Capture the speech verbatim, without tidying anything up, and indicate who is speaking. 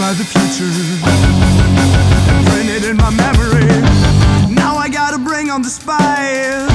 Speaker 1: by the future, printed in my memory. Now I gotta bring on the spice.